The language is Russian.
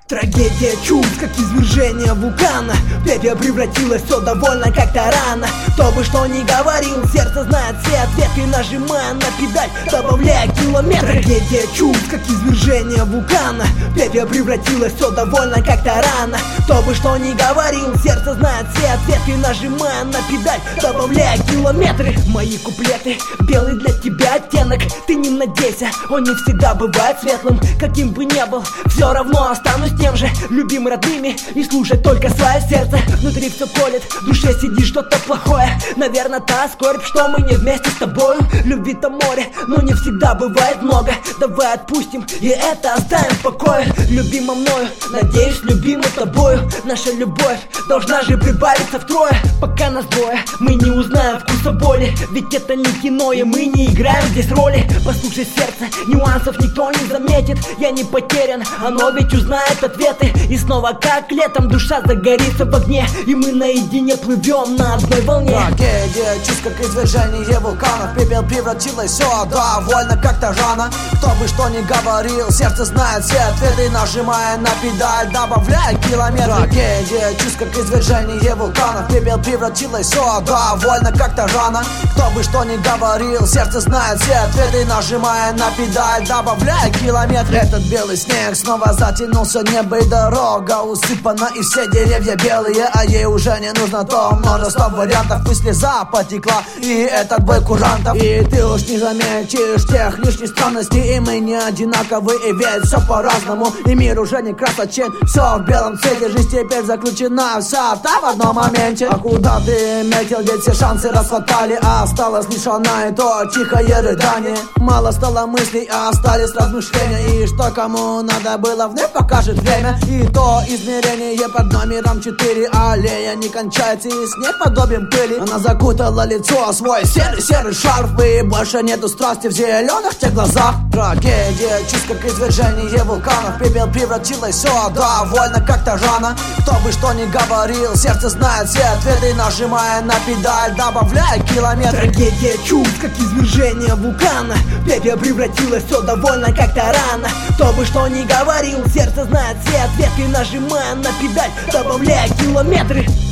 Трагедия чувств, как извержение вулкана. Пепел превратилось все довольно как-то рано. Кто бы что ни говорил, сердце знает все ответы, нажимая на педаль, добавляя километры. Трагедия чувств, как извержение вулкана. Пепел превратилось все довольно как-то рано. Кто бы что ни говорил, сердце знает все ответы, нажимая на педаль, добавляя километры. Мои куплеты, белый для тебя оттенок. Ты не надейся, он не всегда бывает светлым. Каким бы ни был, все равно останусь тем же, любим родными и слушать только свое сердце. Внутри все колет, в душе сидит что-то плохое. Наверное, та скорбь, что мы не вместе с тобою. Любви-то море, но не всегда бывает много. Давай отпустим и это оставим в покое. Любима мною, надеюсь, любима тобою. Наша любовь должна же прибавиться втрое. Пока нас двое, мы не узнаем вкуса боли. Ведь это не кино, и мы не играем здесь роли. Послушай сердце, нюансов никто не заметит. Я не потерян, оно ведь узнает ответы. И снова как летом душа загорится в огне, и мы наедине плывем на одной волне. Трагедия чувств, как извержение вулканов. Пепел превратилось все довольно как-то рано. Кто бы что ни говорил, сердце знает все ответы, нажимая на педаль, добавляя километры. Трагедия чувств, как извержение вулканов. Пепел превратилось все довольно как-то рано. Кто бы что ни говорил, сердце знает все ответы, нажимая на педаль, добавляя километры. Этот белый снег снова затянулся, небо и дорога усыпана, и все деревья белые, а ей уже не нужно то множество вариантов. И слеза потекла, и этот бой курантов. И ты уж не заметишь тех лишних странностей, и мы не одинаковы, и ведь все по-разному. И мир уже не красочен, все в белом цвете. Жизнь теперь заключена вся та в одном моменте. А куда ты метил, ведь все шансы расхватали, а осталось лишь она и то тихое рыдание. Мало стало мыслей, а остались размышления. И что кому надо было, вновь покажет время. И то измерение под номером 4. Аллея не кончается, и снег подобен пыли. Она закутала лицо, свой серый шарф, и больше нету страсти в зеленых тех глазах. Трагедия чувств, как извержение вулканов. Пепел превратилось все довольно как-то рано. Кто бы что ни говорил, сердце знает все ответы, нажимая на педаль, добавляя километры. Трагедия чувств, как извержение вулкана. Пепел превратилось все довольно как-то рано. Кто бы что ни говорил, сердце знает все ответы, нажимая на педаль, добавляя километры.